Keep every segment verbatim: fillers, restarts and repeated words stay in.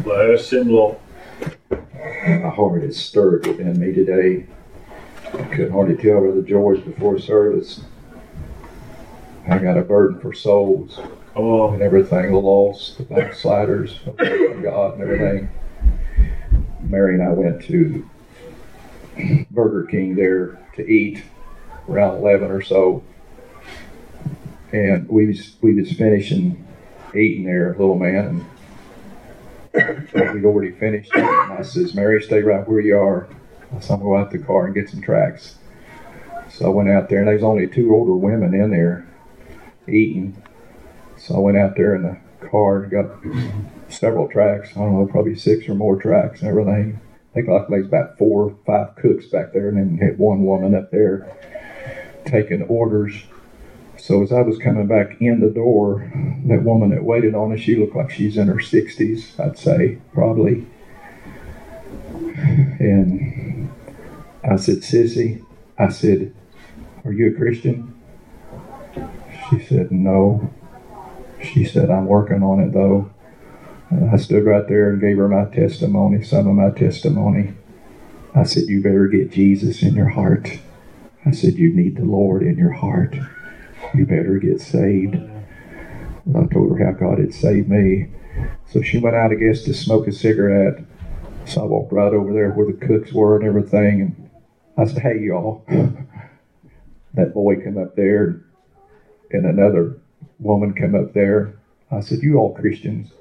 Bless him, Lord. My heart is stirred within me today. I couldn't hardly tell Brother George before service. I got a burden for souls Oh, and everything, the lost, the backsliders, from God and everything. Mary and I went to Burger King there to eat around eleven or so. And we was, we was finishing eating there, little man, and we'd already finished. And I says, Mary, stay right where you are. I said, I'm going to go out to the car and get some tracts. So I went out there, and there was only two older women in there eating. So I went out there in the car and got several tracts. I don't know, probably six or more tracts and everything. I think like there's about four or five cooks back there, and then you had one woman up there taking orders. So as I was coming back in the door, that woman that waited on us, she looked like she's in her sixties, I'd say, probably. And I said, Sissy, I said, are you a Christian? She said, no. She said, I'm working on it though. And I stood right there and gave her my testimony, some of my testimony. I said, you better get Jesus in your heart. I said, you need the Lord in your heart. You better get saved. And I told her how God had saved me. So she went out, I guess, to smoke a cigarette. So I walked right over there where the cooks were and everything. And I said, hey, y'all. That boy came up there, and another woman came up there. I said, you all Christians?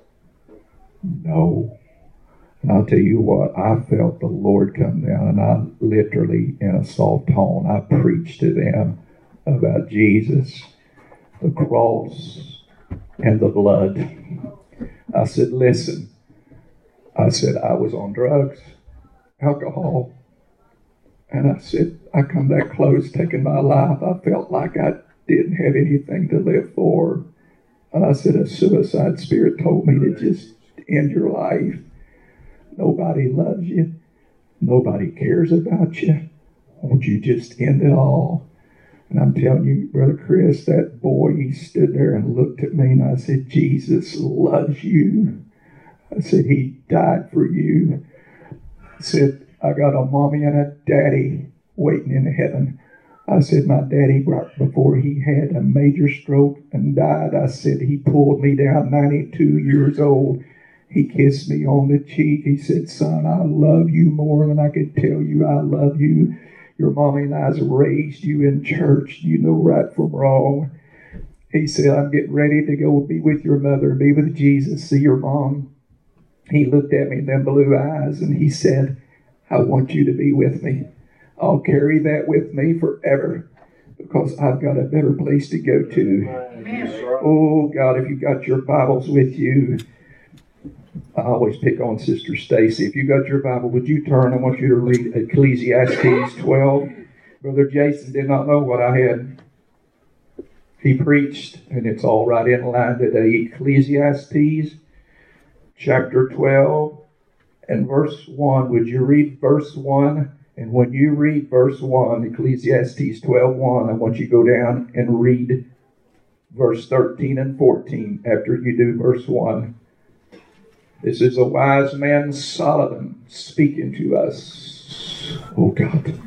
No. And I'll tell you what, I felt the Lord come down, and I literally, in a soft tone, I preached to them about Jesus, the cross, and the blood. I said, listen, I said, I was on drugs, alcohol, and I said, I come that close taking my life. I felt like I didn't have anything to live for. And I said, a suicide spirit told me to just end your life. Nobody loves you. Nobody cares about you. Won't you just end it all? And I'm telling you, Brother Chris, that boy, he stood there and looked at me, and I said, Jesus loves you. I said, he died for you. I said, I got a mommy and a daddy waiting in heaven. I said, my daddy, right before he had a major stroke and died, I said, he pulled me down, ninety-two years old. He kissed me on the cheek. He said, son, I love you more than I could tell you I love you. Your mommy and I's raised you in church. You know right from wrong. He said, I'm getting ready to go be with your mother, be with Jesus, see your mom. He looked at me in them blue eyes and he said, I want you to be with me. I'll carry that with me forever because I've got a better place to go to. Amen. Oh, God, if you've got your Bibles with you, I always pick on Sister Stacy. If you got your Bible, would you turn? I want you to read Ecclesiastes twelve. Brother Jason did not know what I had. He preached, and it's all right in line today. Ecclesiastes chapter twelve and verse one. Would you read verse one? And when you read verse one, Ecclesiastes twelve one, I want you to go down and read verse thirteen and fourteen after you do verse one. This is a wise man, Solomon, speaking to us. Oh, God.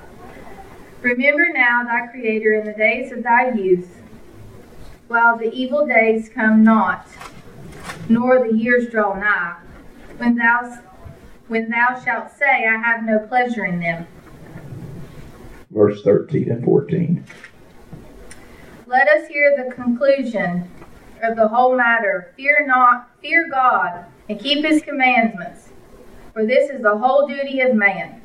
Remember now thy Creator in the days of thy youth, while the evil days come not, nor the years draw nigh, when thou, when thou shalt say, I have no pleasure in them. Verse thirteen and fourteen. Let us hear the conclusion of the whole matter. Fear not, fear God, and keep his commandments, for this is the whole duty of man.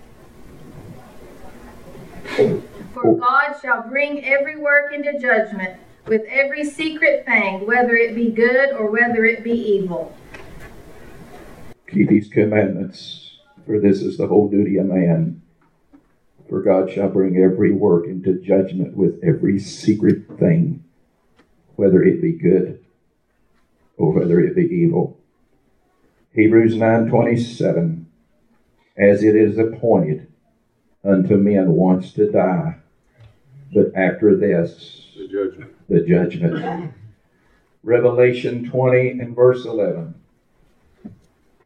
For God shall bring every work into judgment with every secret thing, whether it be good or whether it be evil. Keep his commandments, for this is the whole duty of man. For God shall bring every work into judgment with every secret thing, whether it be good or whether it be evil. Hebrews nine twenty-seven, as it is appointed unto men once to die, but after this, the judgment. The judgment. Revelation twenty and verse eleven.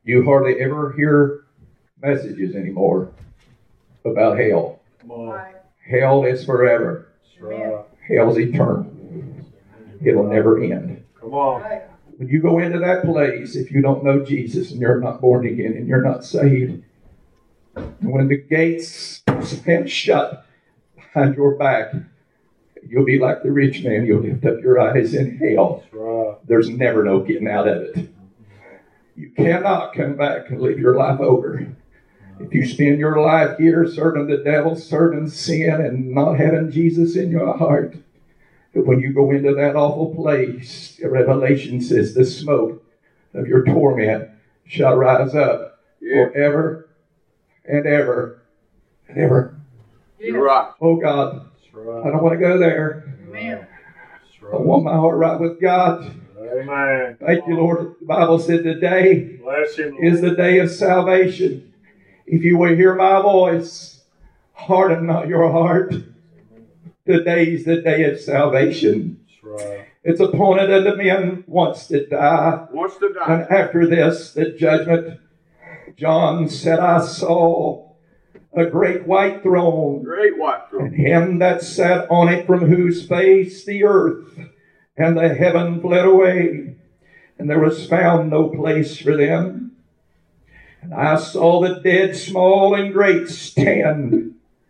You hardly ever hear messages anymore about hell. Come on. Hell is forever. That's right. Hell's eternal. It'll never end. Come on. When you go into that place, if you don't know Jesus and you're not born again and you're not saved, when the gates stand shut behind your back, you'll be like the rich man. You'll lift up your eyes in hell. That's right. There's never no getting out of it. You cannot come back and live your life over. If you spend your life here serving the devil, serving sin, and not having Jesus in your heart, when you go into that awful place, Revelation says the smoke of your torment shall rise up Yeah. forever and ever and ever. You're right. Oh God, That's right. I don't want to go there. Amen. That's I want my heart right with God. Amen. Thank you, Lord. The Bible said today Bless him, Lord. is the day of salvation. If you will hear my voice, harden not your heart. Today is the day of salvation. That's right. It's appointed unto men once to die, Wants to die. and after this, the judgment. John said, I saw a great white throne, Great white throne. and him that sat on it, from whose face the earth and the heaven fled away, and there was found no place for them. And I saw the dead, small and great, stand,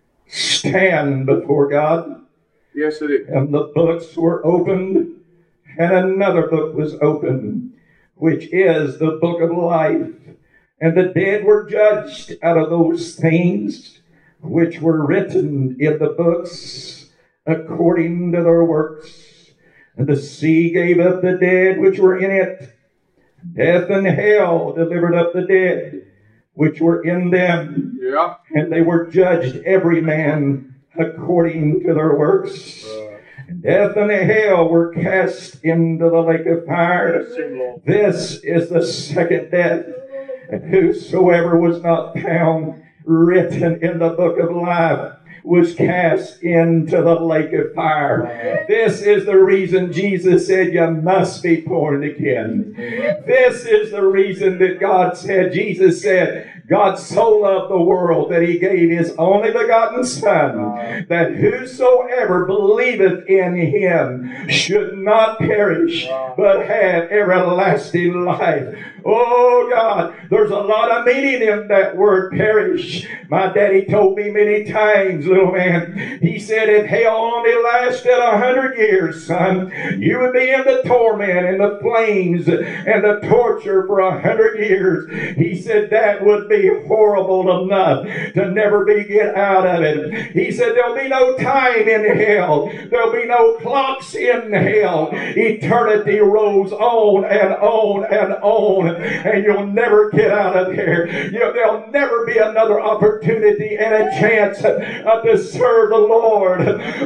stand before God. Yes, it is. And the books were opened, and another book was opened, which is the book of life. And the dead were judged out of those things which were written in the books according to their works. And the sea gave up the dead which were in it. Death and hell delivered up the dead which were in them. Yeah. And they were judged every man according to their works. Right. And death and hell were cast into the lake of fire. Bless him, Lord. This is the second death. And whosoever was not found written in the book of life was cast into the lake of fire. This is the reason Jesus said you must be born again. This is the reason that God said, Jesus said, God so loved the world that he gave his only begotten Son, that whosoever believeth in him should not perish, but have everlasting life. Oh God, there's a lot of meaning in that word perish. My daddy told me many times, little man, he said, if hell only lasted a hundred years, son, you would be in the torment and the flames and the torture for a hundred years. He said that would be horrible enough to never be get out of it. He said there'll be no time in hell. There'll be no clocks in hell. Eternity rolls on and on and on, and you'll never get out of there. You know, there'll never be another opportunity and a chance uh, to serve the Lord.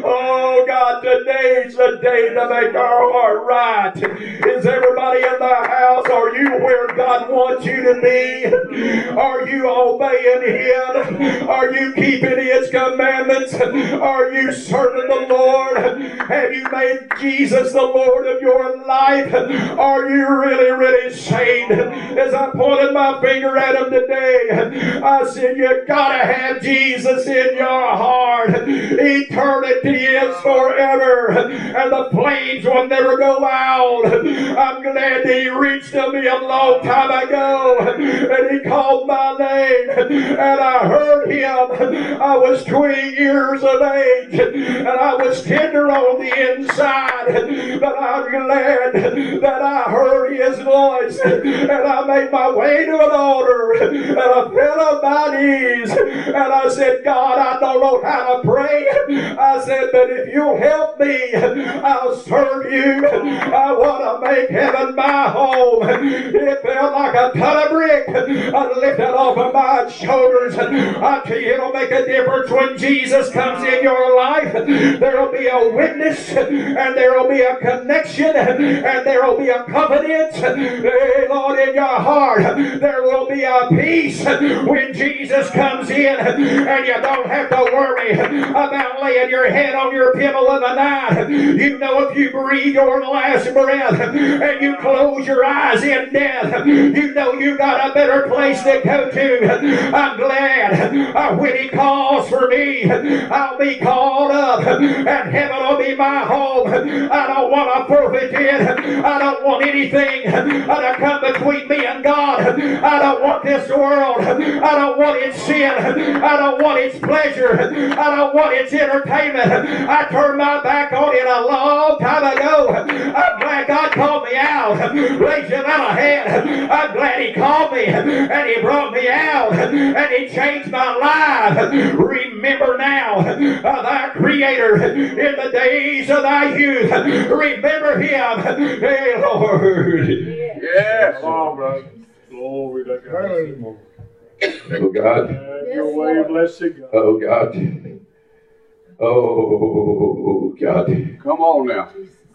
Oh God, today's the day to make our heart right. Is everybody in the house? Are you where God wants you to be? Are you obeying him? Are you keeping his commandments? Are you serving the Lord? Have you made Jesus the Lord of your life? Are you really, really saved? As I pointed my finger at him today, I said, you gotta have Jesus in your heart. Eternity is forever, and the flames will never go out. I'm glad he reached to me a long time ago, and he called my name, and I heard him. I was twenty years of age, and I was tender on the inside, but I'm glad that I heard his voice, and I made my way to an altar, and I fell on my knees, and I said, God, I don't know how to pray. I said, but if you'll help me, I'll serve you. I want to make heaven my home. It felt like a ton of brick. I lifted off of my shoulders. I tell you, it'll make a difference when Jesus comes in your life. There'll be a witness, and there'll be a connection, and there'll be a covenant confidence, hey, Lord, in your heart. There will be a peace when Jesus comes in, and you don't have to worry about laying your head on your pillow of the night. You know, if you breathe your last breath and you close your eyes in death, you know you got a better place to go to. I'm glad uh, when He calls for me, I'll be called up, and heaven will be my home. I don't want to forfeit it. I don't want anything uh, to come between me and God. I don't want this world. I don't want its sin. I don't want its pleasure. I don't want its entertainment. I turned my back on it a long time ago. I'm glad God called me out. Raise your little hand. I'm glad He called me and He brought me out and He changed my life. Remember now uh, thy Creator in the days of thy youth. Remember Him. Hey, Lord. Yes. Come on, brother. Glory to God. Oh, God. Have your way, blessed God. Oh, God. Oh, God. Come on now.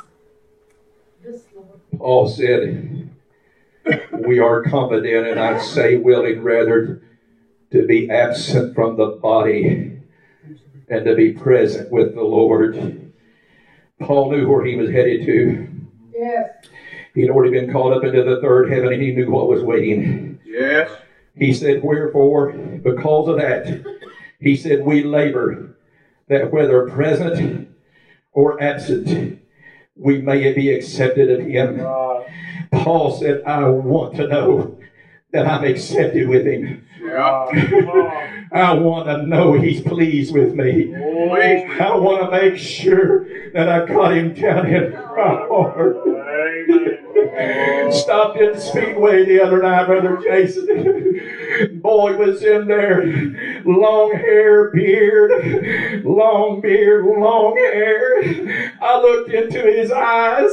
Paul said, we are confident, and I say willing rather, to be absent from the body and to be present with the Lord. Paul knew where he was headed to. Yes. He'd already been called up into the third heaven, and he knew what was waiting. Yes. He said, wherefore, because of that, he said, we labor that whether present or absent, we may be accepted of Him. Paul said, I want to know that I'm accepted with Him. Yeah. I want to know He's pleased with me. Please. I want to make sure that I got Him down in my heart. Amen. Stopped in Speedway the other night, Brother Jason. Boy was in there. Long hair, beard. Long beard, long hair. I looked into his eyes.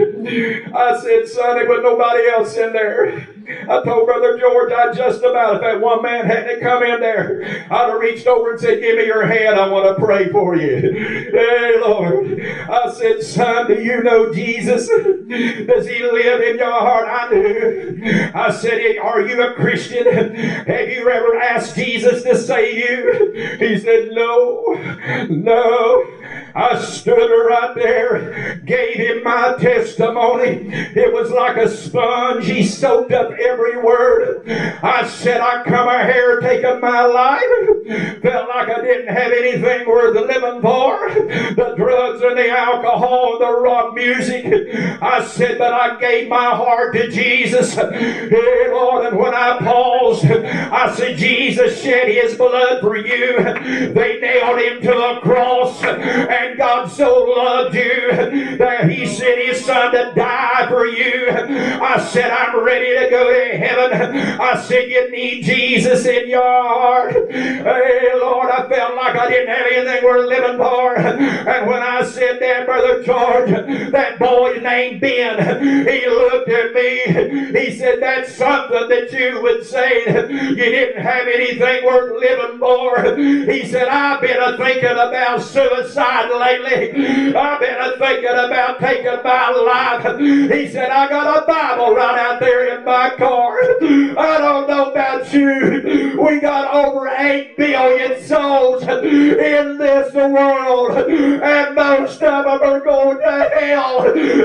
I said, son, there was nobody else in there. I told Brother George, I just about, if that one man hadn't come in there, I'd have reached over and said, give me your hand. I want to pray for you. Hey, Lord. I said, son, do you know Jesus? Does He live in your heart? I do. I said, are you a Christian? Have you ever asked Jesus to save you? He said, no, no. I stood right there, gave him my testimony. It was like a sponge. He soaked up every word. I said, I come here taking my life. Felt like I didn't have anything worth living for. The drugs and the alcohol and the rock music. I said, but I gave my heart to Jesus. Hey, Lord, and when I paused, I said, Jesus shed His blood for you. They nailed Him to a cross, and God so loved you that He sent His Son to die for you. I said, I'm ready to go to heaven. I said, you need Jesus in your heart. Hey, Lord, I felt like I didn't have anything worth living for. And when I said that, Brother George, that boy named Ben, he looked at me. He said, that's something that you would say you didn't have anything worth living for. He said, I've been thinking about suicide lately. I've been thinking about taking my life. He said, I got a Bible right out there in my car. I don't know about you. We got over eight billion souls in this world, and most of them are going to hell.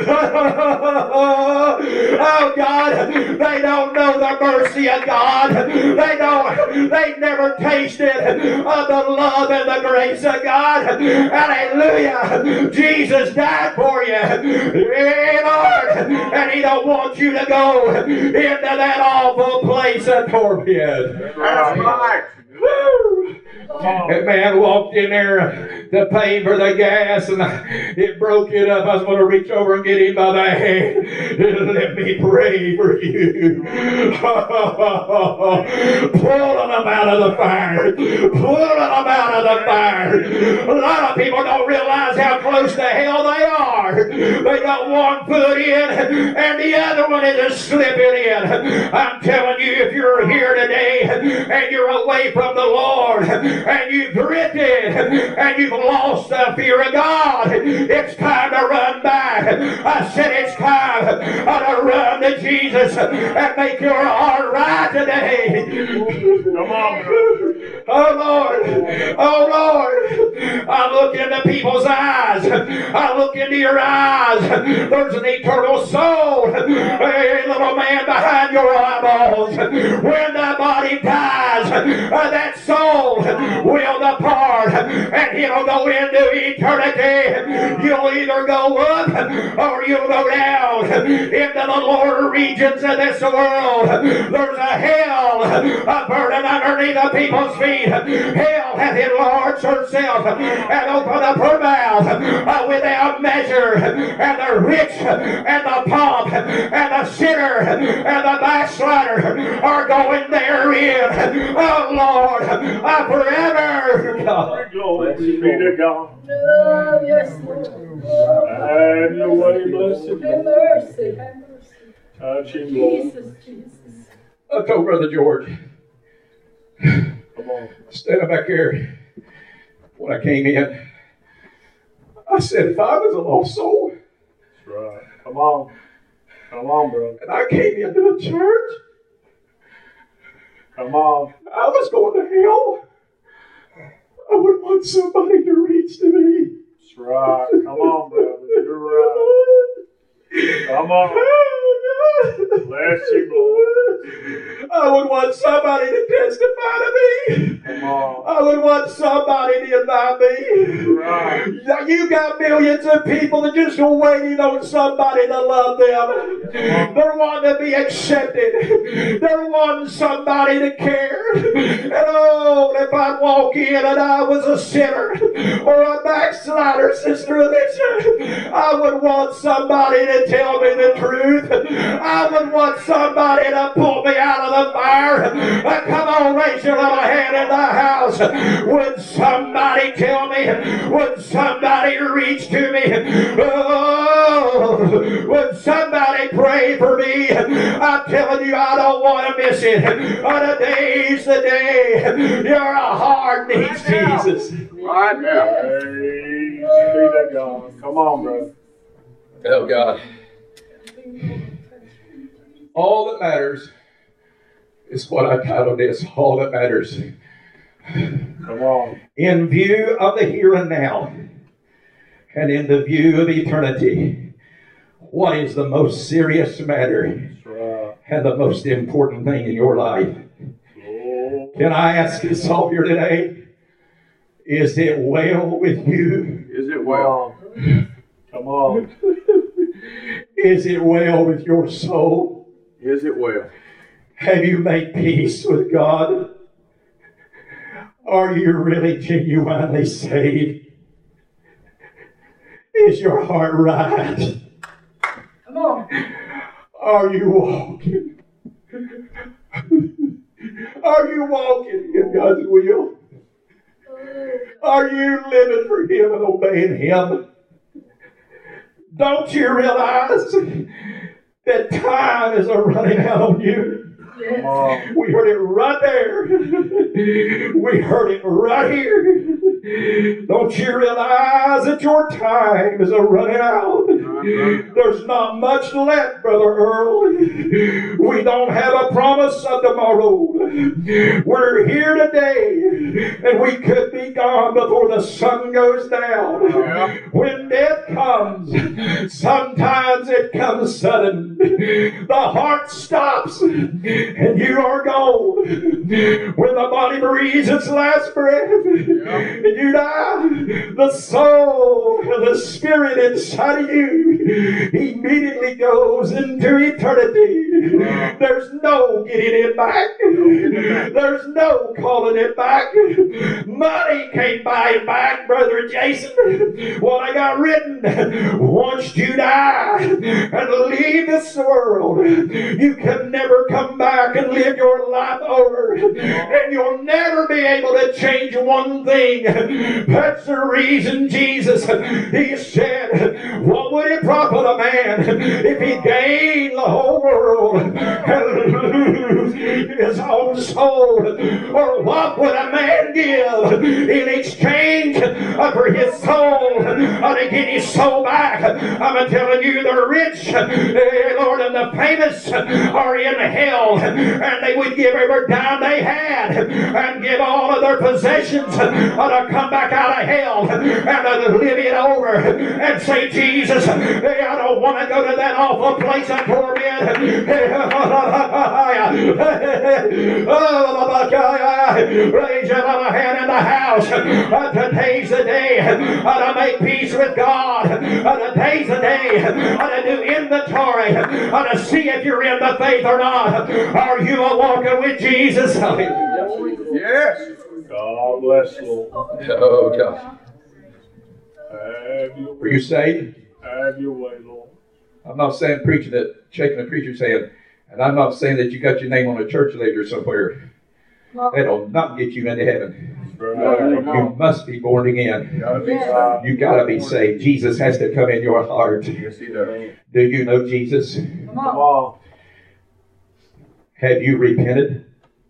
Oh God, they don't know the mercy of God. They don't, they've never tasted of the love and the grace of God. Hallelujah. Jesus died for you. Yeah, Lord. And He don't want you to go into that awful place of torment. That's right. Woo! That man walked in there to pay for the gas, and it broke it up. I was going to reach over and get him by the hand and let me pray for you. Pulling them out of the fire. Pulling them out of the fire. A lot of people don't realize how close to hell they are. They got one foot in and the other one is just slipping in. I'm telling you, if you're here today and you're away from the Lord, and you've drifted and you've lost the fear of God, it's time to run back. I said it's time to run to Jesus and make your heart right today. Come on, brother. Oh Lord, oh Lord, I look into people's eyes. I look into your eyes. There's an eternal soul. Hey, little man behind your eyeballs. When the body dies, that soul will depart and he'll go into eternity. You'll either go up or you'll go down into the lower regions of this world. There's a hell a burden underneath the people's feet. Hell hath enlarged herself and opened up her mouth uh, without measure, and the rich and the pomp and the sinner and the backslider are going therein. Oh Lord, uh, forever. God. Glory be to God. Oh, yes, Lord. Have your way, blessed Have God. mercy, have mercy. Touch him, Lord. Jesus, Jesus. I told Brother George, Come on. standing back here when I came in, I said, if I was a lost soul That's right. Come on. Come on, brother. and I came into a church, Come on. I was going to hell, I would want somebody to reach to me. That's right. Come on, brother. You're right. Come on. Bless you, Lord. I would want somebody to testify to me. Come on. I would want somebody to invite me. Right. Now, you got millions of people that just are waiting on somebody to love them. They're wanting to be accepted. They're wanting somebody to care. And oh, if I'd walk in and I was a sinner or a backslider, Sister Alicia, I would want somebody to tell me the truth. I would want somebody to pull me out of the fire. Uh, come on, raise your little hand in the house. Would somebody tell me? Would somebody reach to me? Oh, would somebody pray for me? I'm telling you, I don't want to miss it. Uh, today's the day your heart needs Jesus. Right now. Praise be to God. Come on, brother. Oh, God. All that matters is what I titled this. All that matters. Come on. In view of the here and now, and in the view of eternity, what is the most serious matter That's right. and the most important thing in your life? Lord. Can I ask us all here today, is it well with you? Is it Come well? on. Come on. Is it well with your soul? Is it well? Have you made peace with God? Are you really genuinely saved? Is your heart right? Come on. Are you walking? Are you walking in God's will? Are you living for Him and obeying Him? Don't you realize that time is a running out on you? Come on. We heard it right there. We heard it right here. Don't you realize that your time is a running out? There's not much left, Brother Earl. We don't have a promise of tomorrow. We're here today, and we could be gone before the sun goes down. When death comes, sometimes it comes sudden. The heart stops, and you are gone. When the body breathes its last breath, and you die, the soul and the spirit inside of you immediately goes into eternity. There's no getting it back. There's no calling it back. Money can't buy it back, Brother Jason. What I got written, once you die and leave this world, you can never come back and live your life over. And you'll never be able to change one thing. That's the reason Jesus, He said, what would it profit a man if he gained the whole world and lose his own own soul? Or what would a man give in exchange for his soul, or to get his soul back? I'm telling you, the rich, Lord, and the famous are in hell, and they would give every dime they had and give all of their possessions to come back out of hell and to live it over and say, Jesus, I don't want to go to that awful place of torment. Raise your little hand in the house. Today's the day to make peace with God. Today's the day to do inventory, to see if you're in the faith or not. Are you a walking with Jesus? Yes. God bless you. Oh, God. Have your Were you saved? Have your way, Lord. I'm not saying preaching that, shaking the preacher's hand, and I'm not saying that you got your name on a church ledger somewhere. That'll not get you into heaven. You must be born again. Gotta be saved. You gotta be saved. Jesus has to come in your heart. Yes, he does. Do you know Jesus? Come Come on. on. Have you repented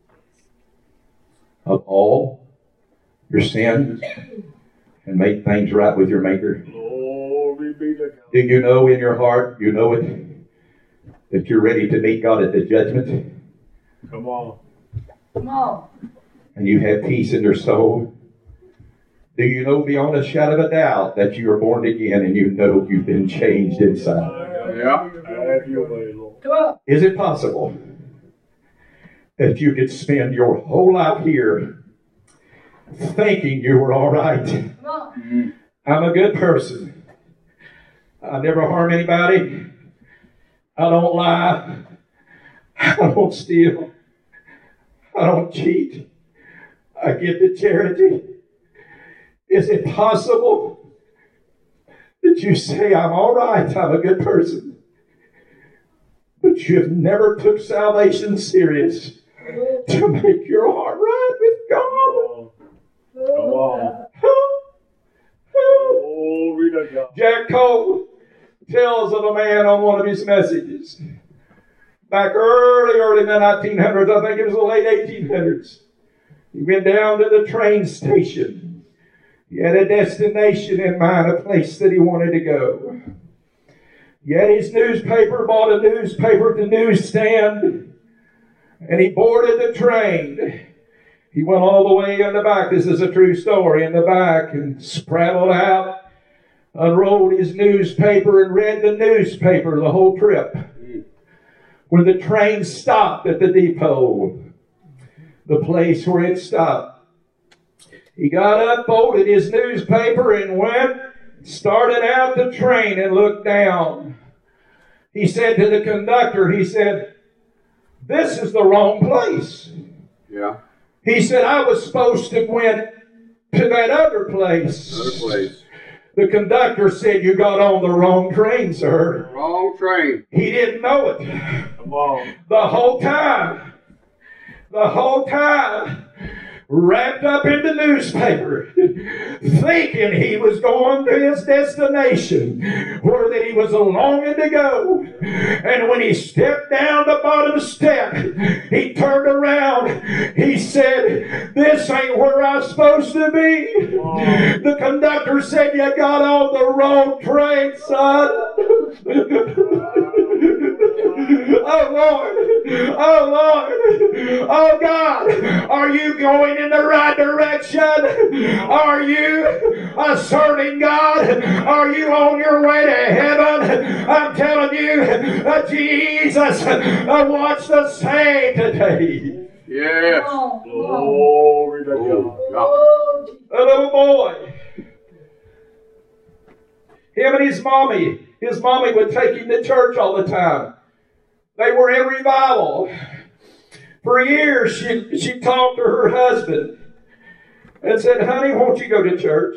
of all your sins and made things right with your Maker? Glory be to God. Do you know in your heart, you know it, that you're ready to meet God at the judgment? Come on. Come on. And you have peace in your soul? Do you know beyond a shadow of a doubt that you are born again and you know you've been changed inside? Yeah. Have your way, Lord. Come on. Is it possible that you could spend your whole life here thinking you were all right? Come on. I'm a good person. I never harm anybody. I don't lie. I don't steal. I don't cheat. I give to charity. Is it possible that you say, I'm all right, I'm a good person, but you've never took salvation serious to make your heart right with God? Come on. Glory to God. Jack Cole tells of a man on one of his messages back early, early in the nineteen hundreds, I think it was the late eighteen hundreds. He went down to the train station. He had a destination in mind, a place that he wanted to go. He had his newspaper, bought a newspaper at the newsstand, and he boarded the train. He went all the way in the back. This is a true story. In the back, and spraddled out, unrolled his newspaper, and read the newspaper the whole trip. When the train stopped at the depot, the place where it stopped, he got up, folded his newspaper, and went, started out the train and looked down. He said to the conductor, he said, this is the wrong place. Yeah. He said, I was supposed to went to that other place. Another place. The conductor said, you got on the wrong train, sir. Wrong train. He didn't know it. Come on. The whole time. The whole time. Wrapped up in the newspaper, thinking he was going to his destination, where that he was longing to go. And when he stepped down the bottom step, he turned around. He said, this ain't where I'm supposed to be. The conductor said, you got on the wrong train, son. Oh, Lord. Oh, Lord. Oh, God. Are you going in the right direction? Are you uh, serving God? Are you on your way to heaven? I'm telling you, uh, Jesus uh, wants to save today. Yes. Come on. Come on. Glory to God. Oh, A little boy. Him and his mommy. His mommy would take him to church all the time. They were in revival. For years, she, she talked to her husband and said, honey, won't you go to church?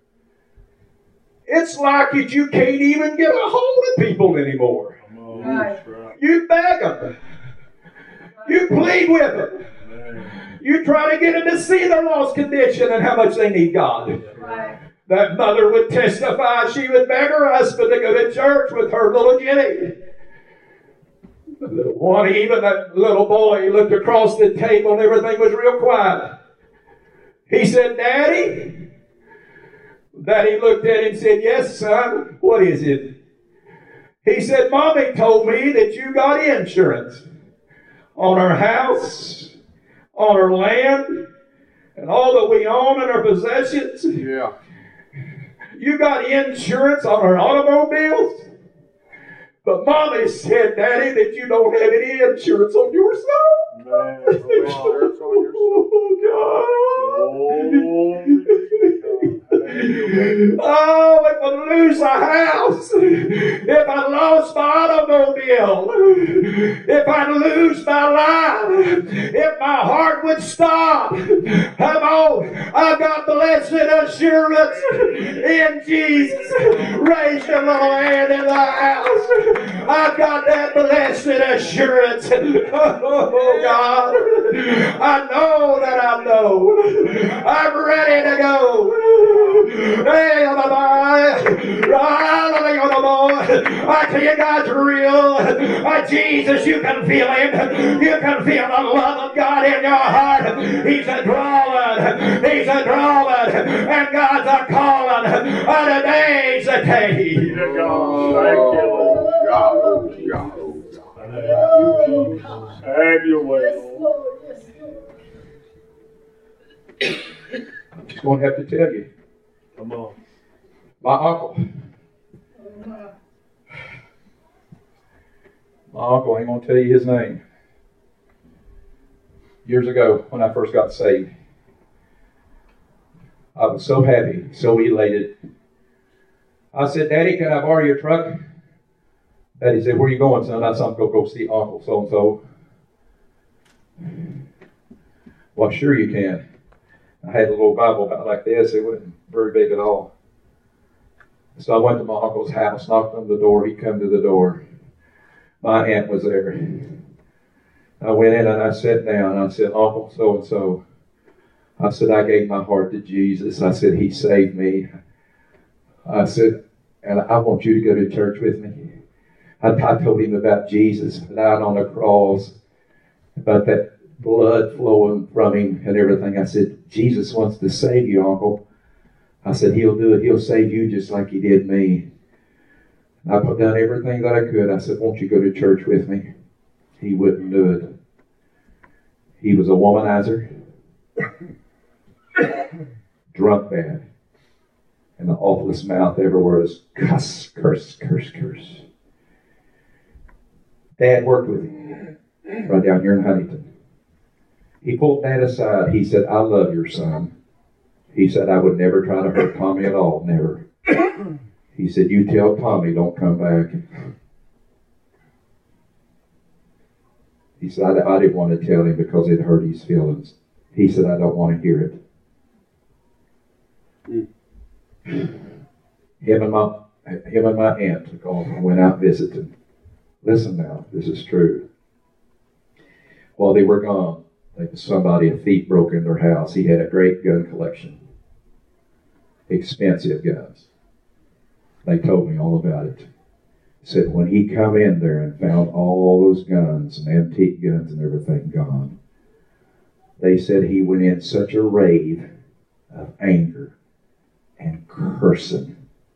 It's like it, you can't even get a hold of people anymore. Come on. Right. That's right. You beg them. You plead with them. Man. You try to get them to see their lost condition and how much they need God. right. That mother would testify she would beg her husband to go to church with her little Jenny. One, even that little boy, he looked across the table and everything was real quiet. He said, Daddy? Daddy looked at him and said, yes, son. What is it? He said, Mommy told me that you got insurance on our house, on our land, and all that we own and our possessions. Yeah. You got insurance on our automobiles. But Mommy said, Daddy, that you don't have any insurance on your soul. Man, insurance on your soul. Oh, if I lose a house, if I lost my automobile, if I lose my life, if my heart would stop, come on, I've got blessed assurance in Jesus. Raise your little hand in the house. I've got that blessed assurance. Oh, God. I know that I know. I'm ready to go. Hey, I tell you, God's real. Uh, Jesus, you can feel Him. You can feel the love of God in your heart. He's a drawing. He's a drawing. And God's a calling. And today's the day. Dear God, thank you, Lord. God, oh, God, oh, God. Thank you, Jesus. Have your way, Lord. I'm just going to have to tell you. Come on. My uncle. My uncle, I ain't going to tell you his name. Years ago, when I first got saved, I was so happy, so elated. I said, Daddy, can I borrow your truck? Daddy said, where are you going, son? I said, I'm going to go see Uncle so-and-so. Well, sure you can. I had a little Bible about like this. It wasn't very big at all. So I went to my uncle's house, knocked on the door. He come to the door. My aunt was there. I went in and I sat down. I said, Uncle so-and-so. I said, I gave my heart to Jesus. I said, He saved me. I said, and I want you to go to church with me. I, I told him about Jesus died on the cross, about that blood flowing from Him and everything. I said, Jesus wants to save you, Uncle. I said, He'll do it. He'll save you just like He did me. I put down everything that I could. I said, won't you go to church with me? He wouldn't do it. He was a womanizer, drunk bad, and the awfulest mouth ever was cuss, curse, curse, curse. Dad worked with him right down here in Huntington. He pulled Dad aside. He said, I love your son. He said, I would never try to hurt Tommy at all, never. He said, you tell Tommy don't come back. He said, I, I didn't want to tell him because it hurt his feelings. He said, I don't want to hear it. Mm. Him and my him and my aunt took off and went out visiting. Listen now, this is true. While they were gone, somebody, a thief, broke in their house. He had a great gun collection. Expensive guns. They told me all about it. Said when he come in there and found all those guns and antique guns and everything gone, they said he went in such a rave of anger and cursing.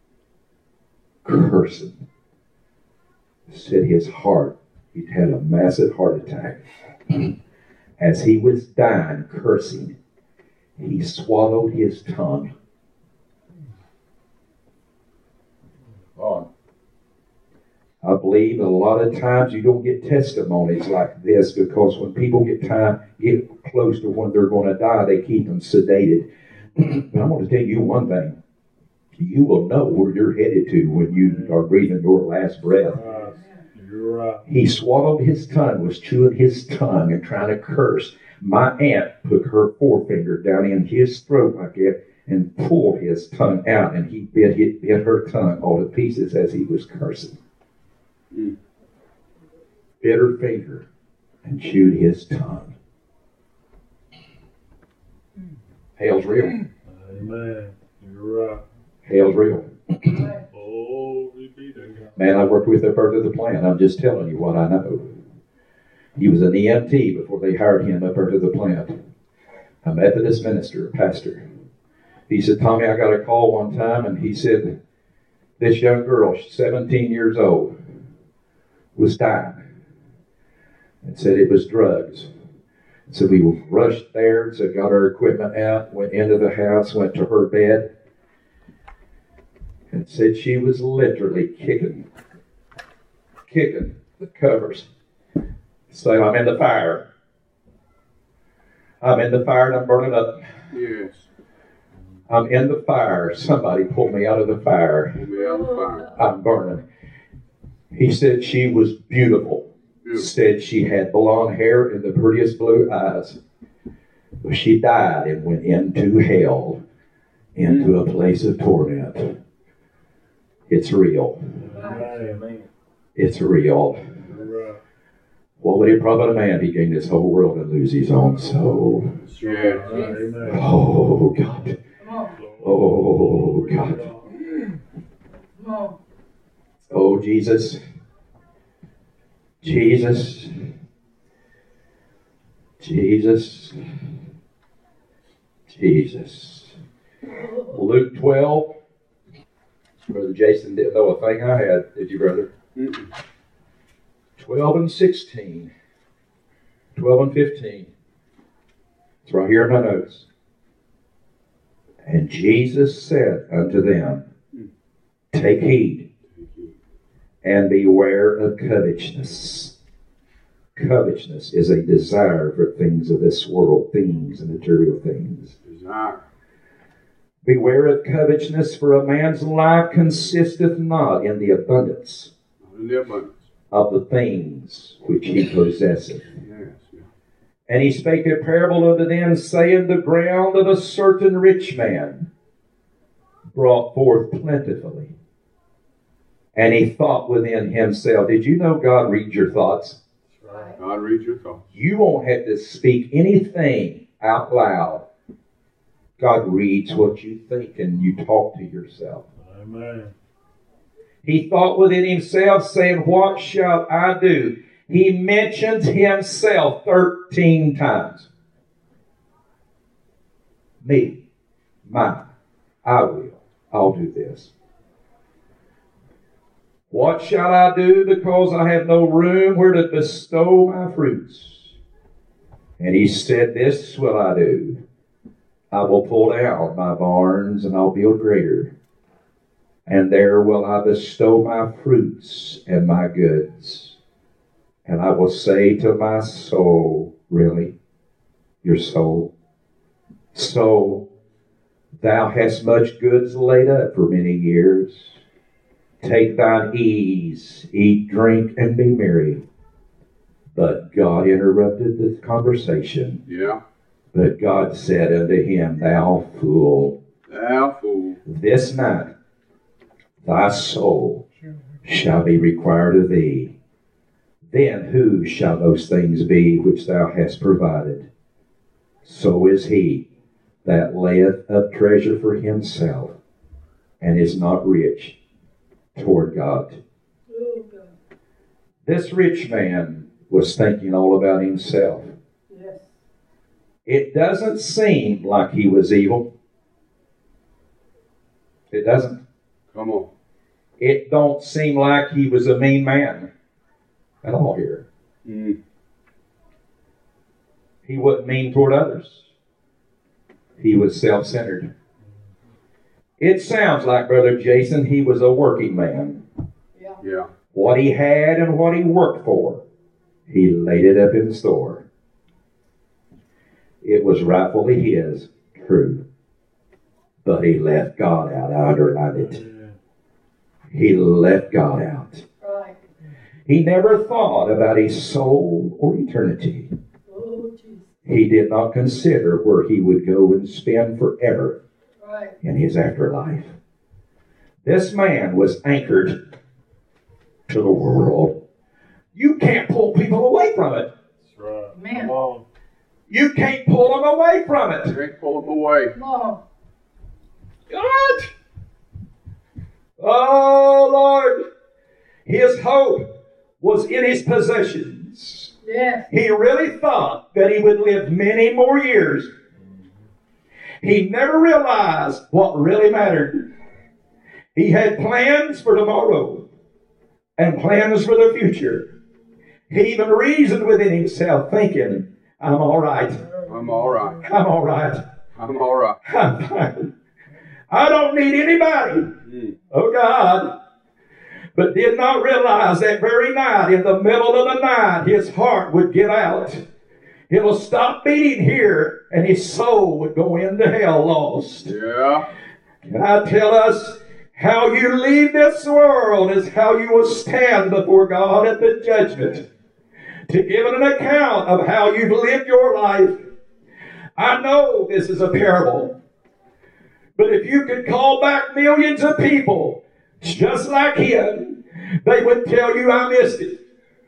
Cursing. Said his heart, he'd had a massive heart attack. As he was dying, cursing, he swallowed his tongue. On. I believe a lot of times you don't get testimonies like this because when people get time, get close to when they're going to die, they keep them sedated. But I want to tell you one thing. You will know where you're headed to when you are breathing your last breath. Uh, you're right. He swallowed his tongue, was chewing his tongue and trying to curse. My aunt put her forefinger down in his throat like that and pulled his tongue out, and he bit, bit, bit her tongue all to pieces as he was cursing. Mm. Bit her finger and chewed his tongue. Hell's real. Amen. You're right. Hell's real. Oh, we be there. Man, I worked with the birth of the plant. I'm just telling you what I know. He was an E M T before they hired him up into the plant. A Methodist minister, a pastor. He said, Tommy, I got a call one time, and he said, this young girl, she's seventeen years old, was dying. And said it was drugs. So we rushed there, so got our equipment out, went into the house, went to her bed, and said she was literally kicking, kicking the covers. Said, I'm in the fire. I'm in the fire and I'm burning up. Yes. I'm in the fire. Somebody pulled me out of the fire. Pull me out of the fire. I'm burning. He said she was beautiful. Beautiful. Said she had blonde hair and the prettiest blue eyes. But she died and went into hell, into a place of torment. It's real. Amen. It's real. Right. What would it profit a man if he gained this whole world and lose his own soul? Yes. Amen. Oh, God. Come on. Oh, God. Come on. Oh, Jesus. Jesus. Jesus. Jesus. Luke twelve. Brother Jason didn't know a thing I had, did you, brother? Mm-mm. twelve and sixteen. twelve and fifteen. It's right here in my notes. And Jesus said unto them, take heed and beware of covetousness. Covetousness is a desire for things of this world, things and material things. Desire. Beware of covetousness, for a man's life consisteth not in the abundance Not in the abundance. of the things which he possesseth. Yes. Yes. And he spake a parable unto them, saying, the ground of a certain rich man brought forth plentifully. And he thought within himself. Did you know God reads your thoughts? Right. God reads your thoughts. You won't have to speak anything out loud. God reads what you think and you talk to yourself. Amen. He thought within himself, saying, what shall I do? He mentions himself thirteen times. Me, mine, I will, I'll do this. What shall I do, because I have no room where to bestow my fruits? And he said, this will I do. I will pull down my barns and I'll build greater. And there will I bestow my fruits and my goods. And I will say to my soul, really, your soul, soul, thou hast much goods laid up for many years. Take thine ease, eat, drink, and be merry. But God interrupted the conversation. Yeah. But God said unto him, thou fool, Thou fool. this night thy soul shall be required of thee. Then who shall those things be which thou hast provided? So is he that layeth up treasure for himself, and is not rich toward God. Oh, God. This rich man was thinking all about himself. Yes. It doesn't seem like he was evil. It doesn't. Come on. It don't seem like he was a mean man at all here. Mm. He wasn't mean toward others. He was self-centered. It sounds like, Brother Jason, he was a working man. Yeah. Yeah. What he had and what he worked for, he laid it up in store. It was rightfully his, true. But he left God out. I underline it. He left God out. Right. He never thought about his soul or eternity. Oh, Jesus. He did not consider where he would go and spend forever Right. in his afterlife. This man was anchored to the world. You can't pull people away from it. That's right. Man. Come on. You can't pull them away from it. You ain't pull them away. Come on. God! Oh, Lord! His hope was in his possessions. Yes. He really thought that he would live many more years. He never realized what really mattered. He had plans for tomorrow and plans for the future. He even reasoned within himself, thinking, I'm all right. I'm all right. I'm all right. I'm all right. I'm fine. I don't need anybody. Mm. Oh, God. But did not realize that very night, in the middle of the night, his heart would give out. It will stop beating here, and his soul would go into hell lost. Yeah. Can I tell us, how you leave this world is how you will stand before God at the judgment, to give an account of how you've lived your life. I know this is a parable, but if you could call back millions of people just like him, they would tell you, I missed it.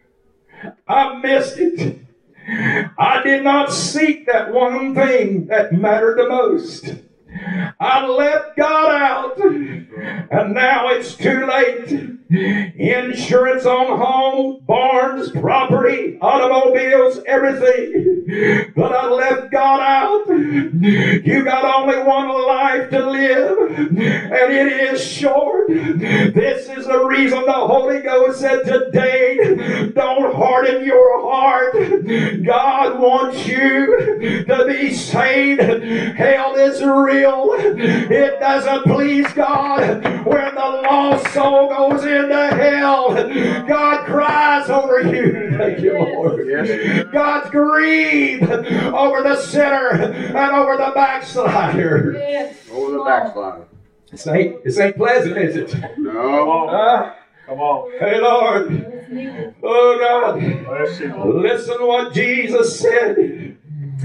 I missed it. I did not seek that one thing that mattered the most. I left God out, and now it's too late. Insurance on home, barns, property, automobiles, everything. But I left God out. You got only one life to live, and it is short. This is the reason the Holy Ghost said today, don't harden your heart. God wants you to be saved. Hell is real. It doesn't please God when the lost soul goes into hell. God cries over you. Thank you, Lord. Yes. God's grieved over the sinner and over the backslider. Yes. Over the backslider. This ain't, this ain't pleasant, is it? Come No. on. Uh, Come on. hey, Lord. Oh, God. Bless you, Lord. Listen to what Jesus said.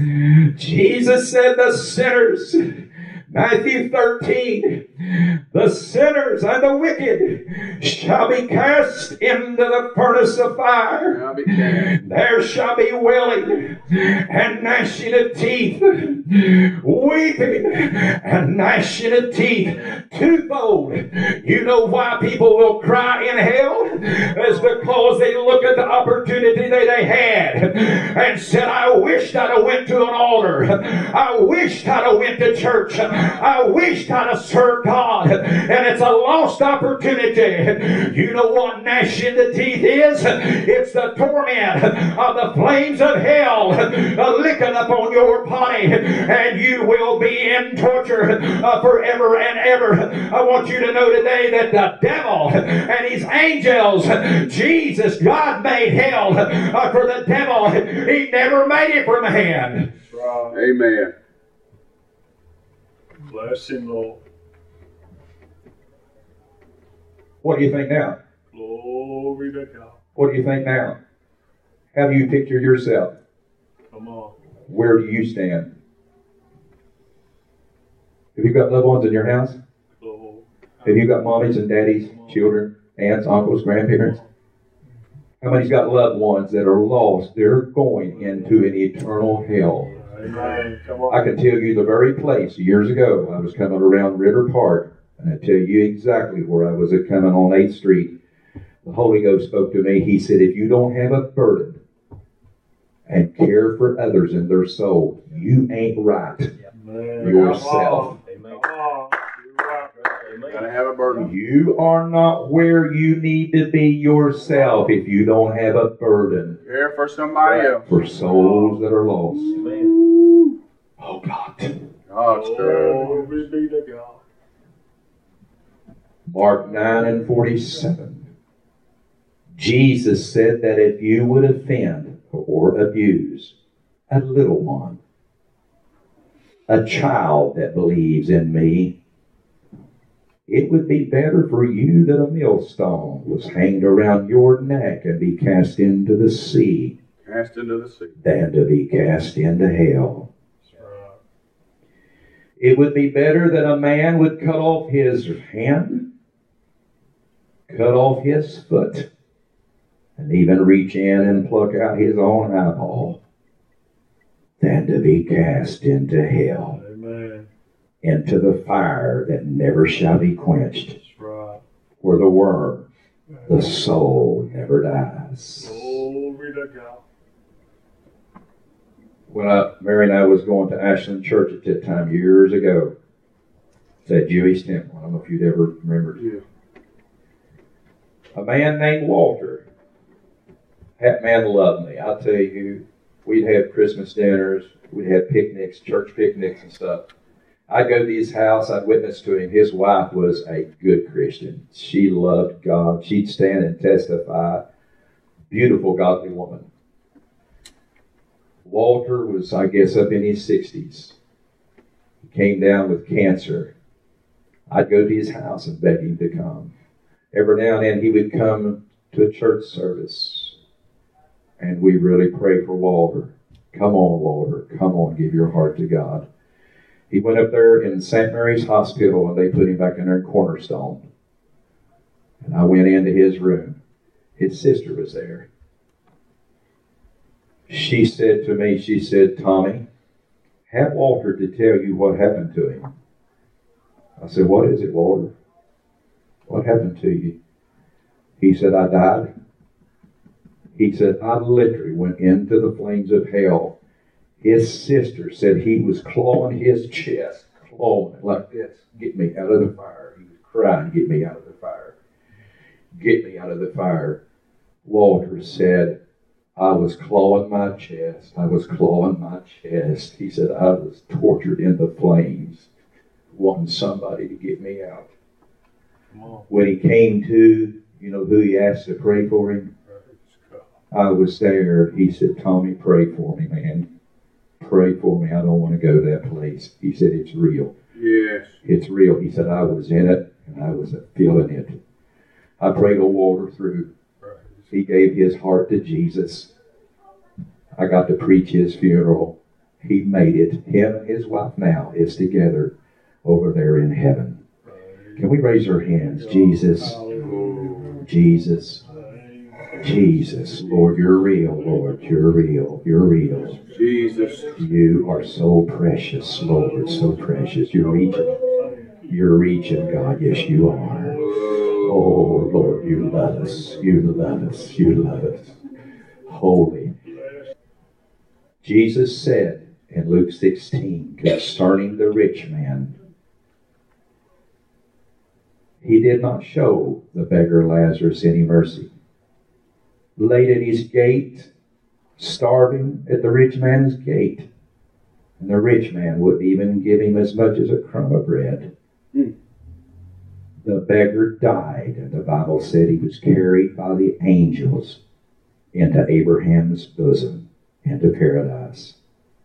Jesus said the sinners, Matthew thirteen, the sinners and the wicked shall be cast into the furnace of fire. Now be careful. There shall be wailing and gnashing of teeth, weeping and gnashing of teeth, twofold. You know why people will cry in hell? It's because they look at the opportunity that they had and said, I wished I'd have went to an altar. I wished I'd have went to church. I wished I'd have served God. And it's a lost opportunity. You know what gnashing the teeth is? It's the torment of the flames of hell uh, licking up on your body, and you will be in torture uh, forever and ever. I want you to know today that the devil and his angels, Jesus, God made hell uh, for the devil. He never made it for man. That's right. Amen. Bless him, Lord. What do you think now? Glory to God. What do you think now? How do you picture yourself? Come on. Where do you stand? Have you got loved ones in your house? Lord. Have you got mommies and daddies, children, aunts, uncles, grandparents? How many's got loved ones that are lost? They're going into an eternal hell. Amen. Come on. I can tell you the very place. Years ago, I was coming around Ritter Park, and I tell you exactly where I was at coming on eighth Street. The Holy Ghost spoke to me. He said, if you don't have a burden and care for others and their soul, you ain't right Amen. yourself. Come on. You're right. Gotta have a burden. You are not where you need to be yourself if you don't have a burden Care for somebody else. for souls that are lost. Oh, God. God's good. Glory be to God. Mark nine and forty-seven. Jesus said that if you would offend or abuse a little one, a child that believes in me, it would be better for you that a millstone was hanged around your neck and be cast into the sea Cast into the sea. than to be cast into hell. That's right. It would be better that a man would cut off his hand, cut off his foot, and even reach in and pluck out his own eyeball than to be cast into hell, Amen. into the fire that never shall be quenched, That's right. where the worm, the soul, never dies. Glory to God. when I, Mary and I was going to Ashland Church at that time years ago. It's that Jewish temple. I don't know if you'd ever remembered. Yeah. A man named Walter. That man loved me. I'll tell you, we'd have Christmas dinners, we'd have picnics, church picnics and stuff. I'd go to his house, I'd witness to him. His wife was a good Christian. She loved God. She'd stand and testify. Beautiful, godly woman. Walter was, I guess, up in his sixties. He came down with cancer. I'd go to his house and beg him to come. Every now and then he would come to a church service, and we really pray for Walter. Come on, Walter. Come on, give your heart to God. He went up there in Saint Mary's Hospital, and they put him back in there in Cornerstone. And I went into his room. His sister was there. She said to me, she said, Tommy, have Walter to tell you what happened to him. I said, what is it, Walter? What happened to you? He said, I died. He said, I literally went into the flames of hell. His sister said he was clawing his chest, clawing it like this. Get me out of the fire. He was crying, get me out of the fire. Get me out of the fire. Walter said, I was clawing my chest. I was clawing my chest. He said, I was tortured in the flames, wanting somebody to get me out. When he came to, you know who he asked to pray for him? I was there. He said, Tommy, pray for me, man. Pray for me. I don't want to go to that place. He said, it's real. Yes. It's real. He said, I was in it, and I was feeling it. I prayed old Walter through. He gave his heart to Jesus. I got to preach his funeral. He made it. Him and his wife now is together over there in heaven. Can we raise our hands? Jesus, Jesus, Jesus. Lord, you're real, Lord. You're real. You're real. Jesus. You are so precious, Lord. So precious. You're reaching. You're reaching, God. Yes, you are. Oh, Lord, you love us. You love us. You love us. Holy. Jesus said in Luke sixteen concerning the rich man, he did not show the beggar Lazarus any mercy. Laid at his gate, starving at the rich man's gate. And the rich man wouldn't even give him as much as a crumb of bread. Mm. The beggar died, and the Bible said he was carried by the angels into Abraham's bosom, into paradise.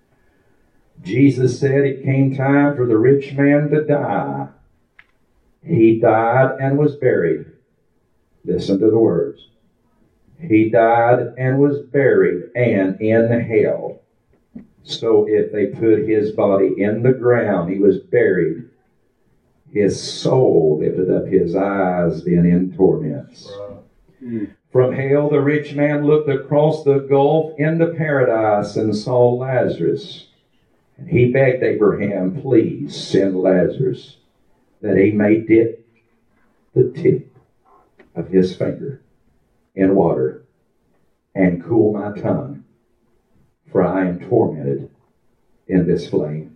Jesus said it came time for the rich man to die. He died and was buried. Listen to the words. He died and was buried and in hell. So if they put his body in the ground, he was buried. His soul lifted up his eyes, being in torments. Mm. From hell, the rich man looked across the gulf into paradise and saw Lazarus. And he begged Abraham, please send Lazarus that he may dip the tip of his finger in water and cool my tongue, for I am tormented in this flame.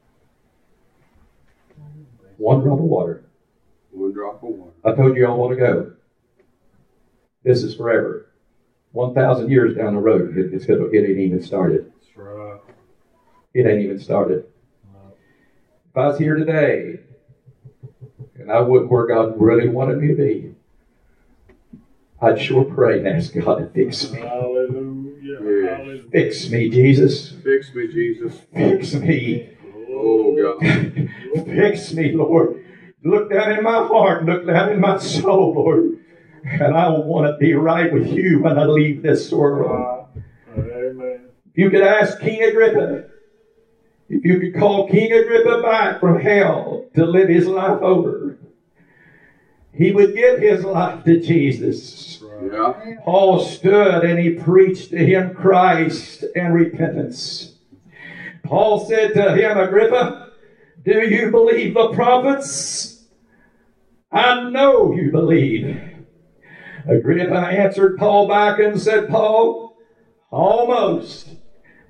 One drop of water. One drop of water. I told you I want to go. This is forever. One thousand years down the road, it, it's, it ain't even started. That's right. It ain't even started. No. If I was here today, and I wasn't where God really wanted me to be, I'd sure pray and ask God to fix me. Hallelujah. Yes. Hallelujah. Fix me, Jesus. Fix me, Jesus. Fix me. Oh, God. Fix me, Lord. Look down in my heart. Look down in my soul, Lord. And I want to be right with you when I leave this world. Amen. If you could ask King Agrippa, if you could call King Agrippa back from hell to live his life over, he would give his life to Jesus. Yeah. Paul stood and he preached to him Christ and repentance. Paul said to him, Agrippa, do you believe the prophets? I know you believe. Agrippa answered Paul back and said, Paul, almost.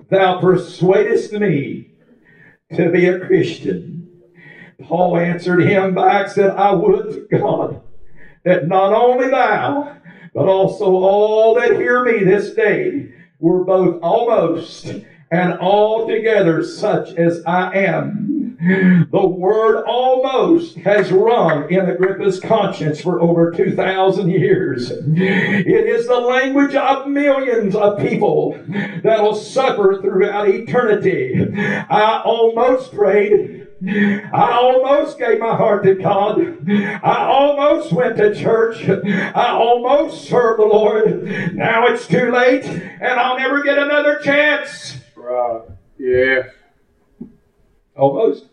thou persuadest me to be a Christian. Paul answered him back, said, I would to God that not only thou, but also all that hear me this day were both almost and altogether such as I am. The word almost has rung in Agrippa's conscience for over two thousand years. It is the language of millions of people that will suffer throughout eternity. I almost prayed. I almost gave my heart to God. I almost went to church. I almost served the Lord. Now it's too late, and I'll never get another chance. Right. Yes. Almost.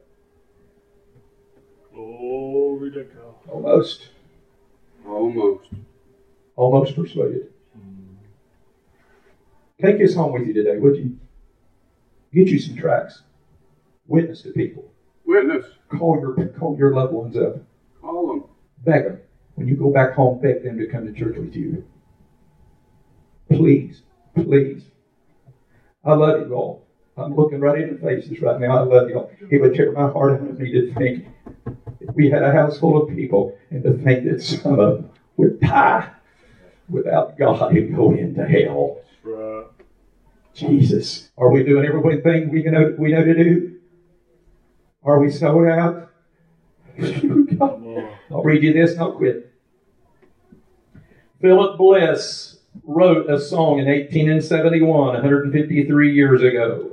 Glory to God. Almost. Almost. Almost persuaded. Take this home with you today, would you? Get you some tracts. Witness to people. Witness. Call your call your loved ones up. Call them. Beg them. When you go back home, beg them to come to church with you. Please, please. I love you all. I'm looking right in the faces right now. I love you all. It would tear my heart out of me to think if we had a house full of people and to think that some of them would die without God and go into hell. Right. Jesus. Are we doing everything we know, we know to do? Are we sold out? I'll read you this and I'll quit. Philip Bliss wrote a song in eighteen seventy-one, one hundred fifty-three years ago.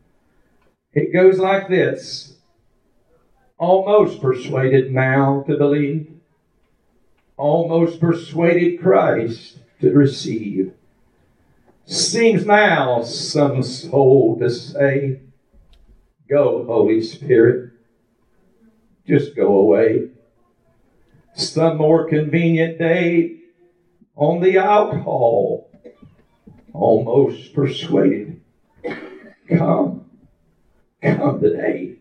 It goes like this. Almost persuaded now to believe. Almost persuaded Christ to receive. Seems now some soul to say, go, Holy Spirit, just go away. Some more convenient day on the alcohol, almost persuaded. Come, come today.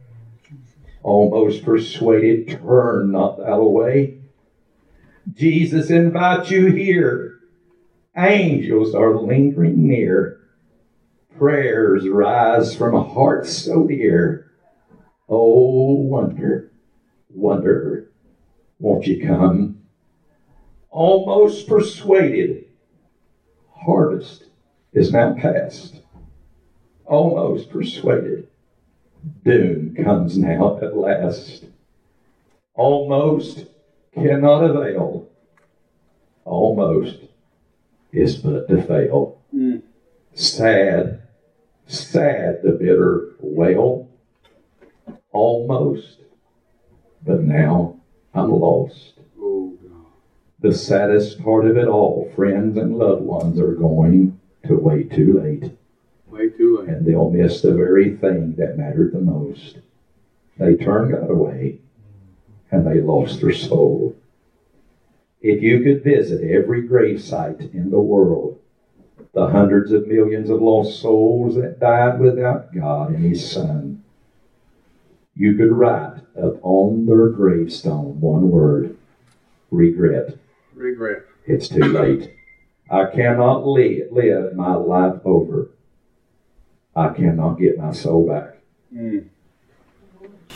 Almost persuaded, turn not thou away. Jesus invites you here. Angels are lingering near. Prayers rise from hearts so dear. Oh, wonder, wonder, won't you come? Almost persuaded. Harvest is now past. Almost persuaded. Doom comes now at last. Almost cannot avail. Almost is but to fail. Mm. Sad, sad the bitter wail. Almost, but now I'm lost. Oh, God. The saddest part of it all, friends and loved ones are going to wait too late. Way too late. And they'll miss the very thing that mattered the most. They turned God away, and they lost their soul. If you could visit every gravesite in the world, the hundreds of millions of lost souls that died without God and His Son, you could write upon their gravestone one word, regret. Regret. It's too late. I cannot live, live my life over. I cannot get my soul back. Mm.